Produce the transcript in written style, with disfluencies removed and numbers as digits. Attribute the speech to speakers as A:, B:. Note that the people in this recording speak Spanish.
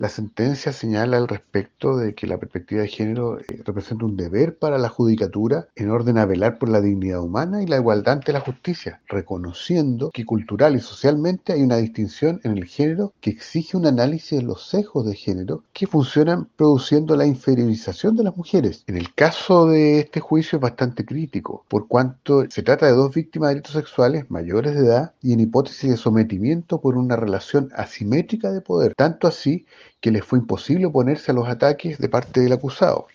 A: La sentencia señala al respecto de que la perspectiva de género representa un deber para la judicatura en orden a velar por la dignidad humana y la igualdad ante la justicia, reconociendo que cultural y socialmente hay una distinción en el género que exige un análisis de los sesgos de género que funcionan produciendo la inferiorización de las mujeres. En el caso de este juicio es bastante crítico, por cuanto se trata de dos víctimas de delitos sexuales mayores de edad y en hipótesis de sometimiento por una relación asimétrica de poder, tanto así que les fue imposible oponerse a los ataques de parte del acusado.